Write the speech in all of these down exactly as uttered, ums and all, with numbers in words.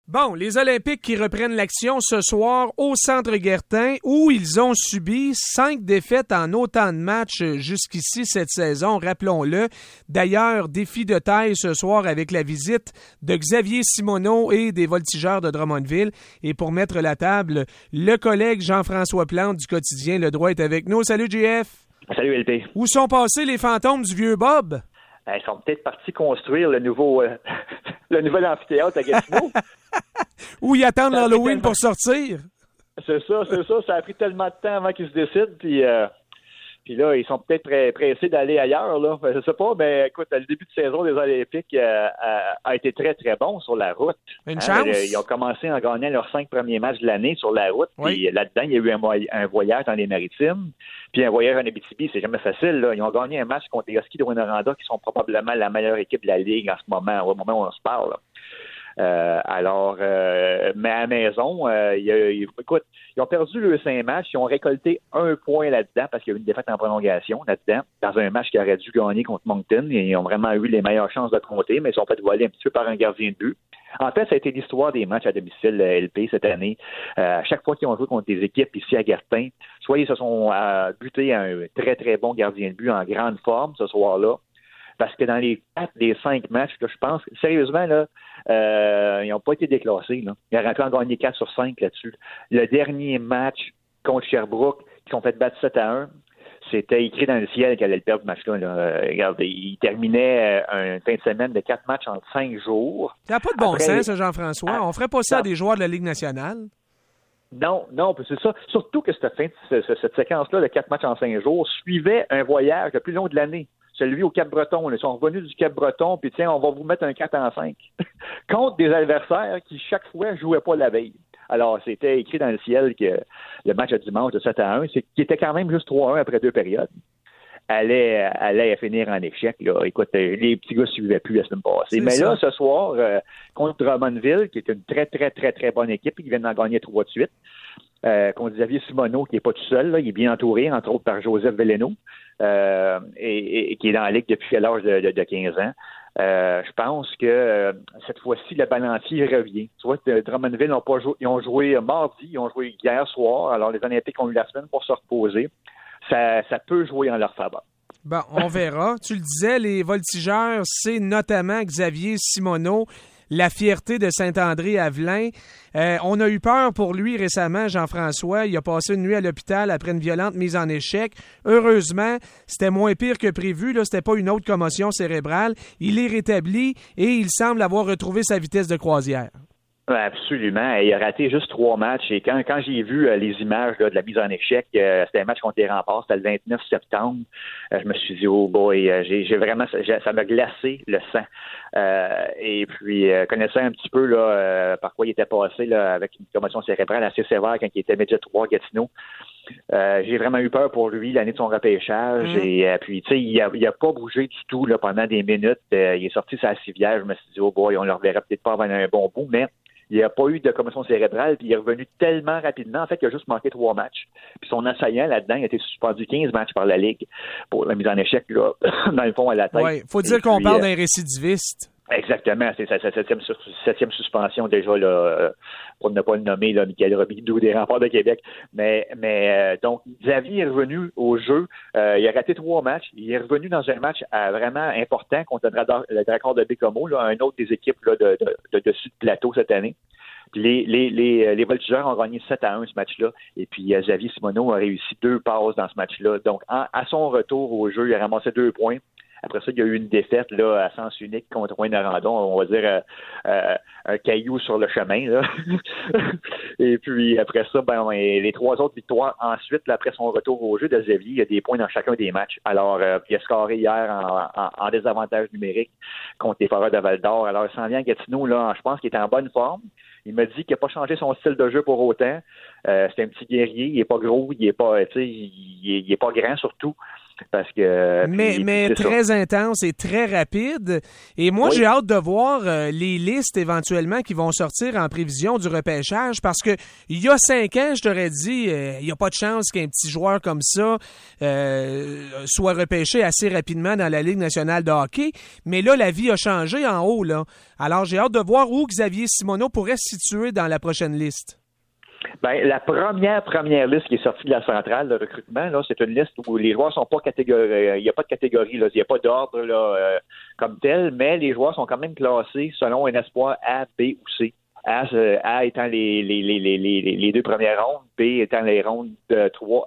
Bon, les Olympiques qui reprennent l'action ce soir au Centre Guertin où ils ont subi cinq défaites en autant de matchs jusqu'ici cette saison, rappelons-le. D'ailleurs, défi de taille ce soir avec la visite de Xavier Simoneau et des Voltigeurs de Drummondville. Et pour mettre la table, le collègue Jean-François Plante du quotidien Le Droit est avec nous. Salut J F. Salut L P. Où sont passés les fantômes du vieux Bob? Ils sont peut-être partis construire le nouveau euh, le nouvel amphithéâtre à Gatineau. Où ils attendent ça l'Halloween tellement... pour sortir. C'est ça, c'est ça. Ça a pris tellement de temps avant qu'ils se décident. Puis, euh, puis là, ils sont peut-être prêts, pressés d'aller ailleurs. Là. Je sais pas, mais écoute, le début de saison des Olympiques euh, a, a été très, très bon sur la route. Une hein? chance. Ils ont commencé en gagnant leurs cinq premiers matchs de l'année sur la route. Oui. Puis là-dedans, il y a eu un, un voyage dans les Maritimes. Puis un voyage en Abitibi, c'est jamais facile. Là. Ils ont gagné un match contre les Huskies de Rwanda, qui sont probablement la meilleure équipe de la Ligue en ce moment, au moment où on se parle. Là. Euh, alors, euh, mais à la maison, euh, il y a, il, écoute, ils ont perdu le cinq matchs, ils ont récolté un point là-dedans parce qu'il y a eu une défaite en prolongation là-dedans, dans un match qui aurait dû gagner contre Moncton, et ils ont vraiment eu les meilleures chances de compter, mais ils sont fait voler un petit peu par un gardien de but. En fait, ça a été l'histoire des matchs à domicile L P cette année. Euh, à chaque fois qu'ils ont joué contre des équipes ici à Gatineau, soit ils se sont euh, butés à un très, très bon gardien de but en grande forme ce soir-là, parce que dans les quatre des cinq matchs que je pense, sérieusement, là, euh, ils n'ont pas été déclassés. Là. Ils auraient pu en gagner quatre sur cinq là-dessus. Le dernier match contre Sherbrooke, qui sont fait battre sept à un, c'était écrit dans le ciel qu'elle allait le perdre ce match-là. Là. Euh, regardez, ils terminaient euh, un fin de semaine de quatre matchs en cinq jours. Ça n'a pas de bon Après, sens, ça, Jean-François. à, On ferait pas ça non. à des joueurs de la Ligue nationale. Non, non, c'est ça. Surtout que cette, fin, cette séquence-là de quatre matchs en cinq jours suivait un voyage le plus long de l'année. Celui au Cap-Breton. Ils sont revenus du Cap-Breton, puis tiens, on va vous mettre un quatre en cinq contre des adversaires qui, chaque fois, ne jouaient pas la veille. Alors, c'était écrit dans le ciel que le match de dimanche de sept à un, c'est, qui était quand même juste trois à un après deux périodes, allait, allait finir en échec. Là. Écoute, les petits gars ne suivaient plus la semaine passée. C'est Mais ça. là, ce soir, euh, contre Drummondville, qui est une très, très, très, très bonne équipe, qui vient d'en gagner trois de suite, Euh, contre Xavier Simoneau, qui n'est pas tout seul, là, il est bien entouré, entre autres par Joseph Veleno, euh, et, et qui est dans la Ligue depuis l'âge de, de, de quinze ans. Euh, je pense que euh, cette fois-ci, le balancier revient. Tu vois, Drummondville n'ont pas joué, ils ont joué mardi, ils ont joué hier soir, alors les Olympiques ont eu la semaine pour se reposer. Ça, ça peut jouer en leur faveur. Bon, on verra. Tu le disais, les Voltigeurs, c'est notamment Xavier Simoneau, la fierté de Saint-André-Avelin. Euh, on a eu peur pour lui récemment, Jean-François. Il a passé une nuit à l'hôpital après une violente mise en échec. Heureusement, c'était moins pire que prévu. Là, c'était pas une autre commotion cérébrale. Il est rétabli et il semble avoir retrouvé sa vitesse de croisière. Absolument. Il a raté juste trois matchs. Et quand, quand j'ai vu euh, les images là, de la mise en échec, euh, c'était un match contre les Remparts, c'était le vingt-neuf septembre. Euh, je me suis dit, oh boy, euh, j'ai, j'ai vraiment, j'ai, ça m'a glacé le sang. Euh, et puis, euh, connaissant un petit peu là, euh, par quoi il était passé là, avec une commotion cérébrale assez sévère quand il était Midget trois Gatineau, euh, j'ai vraiment eu peur pour lui l'année de son repêchage. Mmh. Et euh, puis, tu sais, il a, il a pas bougé du tout là, pendant des minutes. Euh, il est sorti sa civière. Je me suis dit, oh boy, on le reverra peut-être pas avant un bon bout, mais il n'y a pas eu de commotion cérébrale, puis il est revenu tellement rapidement. En fait, il a juste manqué trois matchs. Puis son assaillant là-dedans, il a été suspendu quinze matchs par la Ligue pour la mise en échec, là, dans le fond, à la tête. Oui, il faut dire Et qu'on puis, parle euh, d'un récidiviste. Exactement, c'est sa septième, septième suspension déjà, là, pour ne pas le nommer, là, Michael Robidoux des Remparts de Québec. Mais, mais euh, donc, Xavier est revenu au jeu. Euh, il a raté trois matchs. Il est revenu dans un match euh, vraiment important contre le, Dra- le Dracor de Bécomo, là, un autre des équipes là, de, de, de dessus de plateau cette année. Les, les, les, les Voltigeurs ont gagné sept à un ce match-là. Et puis, euh, Xavier Simoneau a réussi deux passes dans ce match-là. Donc, en, à son retour au jeu, il a ramassé deux points. Après ça, il y a eu une défaite là, à sens unique contre Rouyn-Noranda. On va dire euh, euh, un caillou sur le chemin. Là. Et puis après ça, ben, les trois autres victoires ensuite, là, après son retour au jeu de Xavier, il y a des points dans chacun des matchs. Alors, euh, il a scoré hier en, en, en désavantage numérique contre les Foreurs de Val-d'Or. Alors, il s'en vient à Gatineau, là, je pense qu'il est en bonne forme. Il m'a dit qu'il n'a pas changé son style de jeu pour autant. Euh, c'est un petit guerrier, il n'est pas gros, il n'est pas, tu sais, il, il est pas grand surtout. Parce que mais puis, mais puis très ça. intense et très rapide. Et moi, Oui. j'ai hâte de voir euh, les listes éventuellement qui vont sortir en prévision du repêchage parce que il y a cinq ans, je t'aurais dit, euh, il n'y a pas de chance qu'un petit joueur comme ça euh, soit repêché assez rapidement dans la Ligue nationale de hockey. Mais là, la vie a changé en haut, là. Alors, j'ai hâte de voir où Xavier Simoneau pourrait se situer dans la prochaine liste. Ben, la première, première liste qui est sortie de la centrale de recrutement, là, c'est une liste où les joueurs sont pas catégorisés. Il n'y a pas de catégorie, là. Il n'y a pas d'ordre là, euh, comme tel, mais les joueurs sont quand même classés selon un espoir A, B ou C. A, euh, A étant les, les, les, les, les, les deux premières rondes, B étant les rondes de trois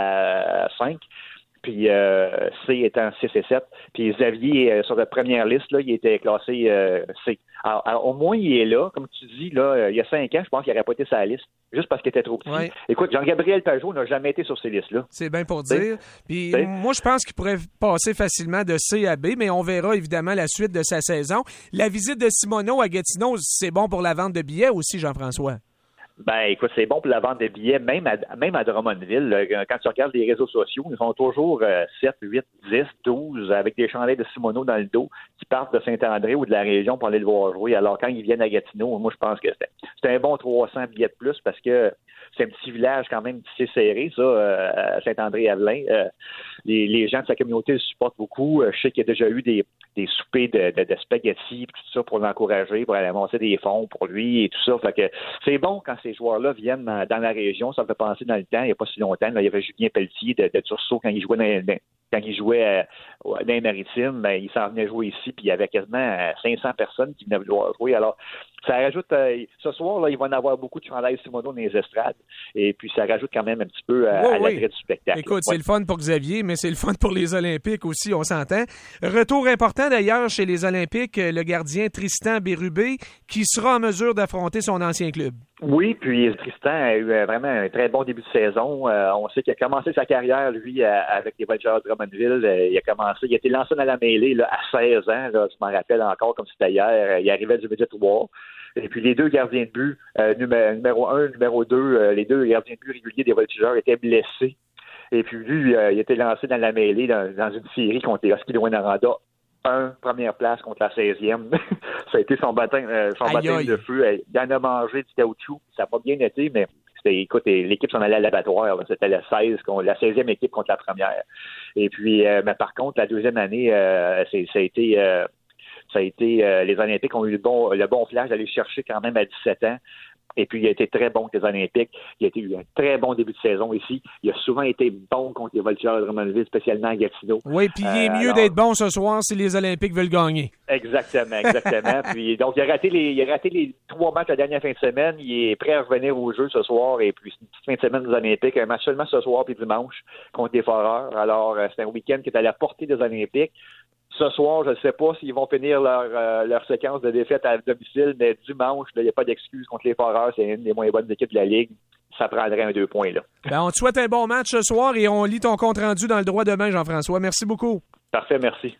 à cinq. Puis euh, C étant six et sept. Puis Xavier, euh, sur la première liste, là, il était classé euh, C. Alors, alors, au moins, il est là. Comme tu dis, là, euh, il y a cinq ans, je pense qu'il n'aurait pas été sur la liste, juste parce qu'il était trop petit. Ouais. Écoute, Jean-Gabriel Pajot n'a jamais été sur ces listes-là. C'est bien pour T'sais? dire. Puis T'sais? moi, je pense qu'il pourrait passer facilement de C à B, mais on verra évidemment la suite de sa saison. La visite de Simoneau à Gatineau, c'est bon pour la vente de billets aussi, Jean-François. Ben, écoute, c'est bon pour la vente de billets, même à, même à Drummondville. Là, quand tu regardes les réseaux sociaux, ils sont toujours euh, sept, huit, dix, douze avec des chandelles de Simoneau dans le dos qui partent de Saint-André ou de la région pour aller le voir jouer. Alors, quand ils viennent à Gatineau, moi, je pense que c'était, c'était un bon trois cents billets de plus parce que c'est un petit village quand même assez serré, ça, euh, à Saint-André-Avelin. Euh, les, les gens de sa communauté le supportent beaucoup. Je sais qu'il y a déjà eu des, des soupers de, de, de spaghettis, tout ça pour l'encourager, pour aller amasser des fonds pour lui et tout ça. Fait que c'est bon quand ces joueurs-là viennent dans, dans la région. Ça me fait penser dans le temps, il n'y a pas si longtemps. Là, il y avait Julien Pelletier de, de Tursault quand il jouait dans, dans quand il jouait euh, dans les Maritimes, ben, il s'en venait jouer ici, puis il y avait quasiment cinq cents personnes qui venaient vouloir jouer. Alors, ça rajoute, euh, ce soir, là, il va en avoir beaucoup de chandails Simoneau dans les estrades, et puis ça rajoute quand même un petit peu euh, oui, à oui. l'attrait du spectacle. Écoute, ouais. c'est le fun pour Xavier, mais c'est le fun pour les Olympiques aussi, on s'entend. Retour important d'ailleurs chez les Olympiques, le gardien Tristan Bérubé, qui sera en mesure d'affronter son ancien club. Oui, puis Tristan a eu vraiment un très bon début de saison. Euh, on sait qu'il a commencé sa carrière, lui, à, avec les Voltigeurs de Drummondville. Euh, il a commencé, il a été lancé dans la mêlée là, à seize ans. Là, je m'en rappelle encore comme c'était hier. Il arrivait du Midget trois. Et puis les deux gardiens de but, euh, numéro, numéro un, numéro deux, euh, les deux gardiens de but réguliers des Voltigeurs étaient blessés. Et puis lui, euh, il a été lancé dans la mêlée dans, dans une série contre les Huskies de Rouyn-Noranda. Un, première place contre la seizième. Ça a été son baptême, euh, son aïe, baptême aïe. de feu. Il en a mangé du caoutchouc. Ça n'a pas bien été, mais c'était, écoute, l'équipe s'en allait à l'abattoir. Là. C'était la seize, la seizième équipe contre la première. Et puis, euh, mais par contre, la deuxième année, euh, c'est, ça a été, euh, ça a été, euh, les Olympiques ont eu le bon, le bon flash d'aller chercher quand même à dix-sept ans. Et puis, il a été très bon contre les Olympiques. Il a été eu un très bon début de saison ici. Il a souvent été bon contre les Voltigeurs de Drummondville, spécialement à Gatineau. Oui, puis il est Euh, mieux alors... d'être bon ce soir si les Olympiques veulent gagner. Exactement, exactement. Puis donc, il a raté les, il a raté les trois matchs la dernière fin de semaine. Il est prêt à revenir au jeu ce soir. Et puis, c'est une petite fin de semaine des Olympiques. Un match seulement ce soir puis dimanche contre les Foreurs. Alors, euh, c'est un week-end qui est à la portée des Olympiques. Ce soir, je ne sais pas s'ils vont finir leur, euh, leur séquence de défaite à domicile, mais dimanche, il n'y a pas d'excuse contre les Foreurs. C'est une des moins bonnes équipes de la Ligue. Ça prendrait un deux points là. Ben, on te souhaite un bon match ce soir et on lit ton compte rendu dans le droit demain, Jean-François. Merci beaucoup. Parfait, merci.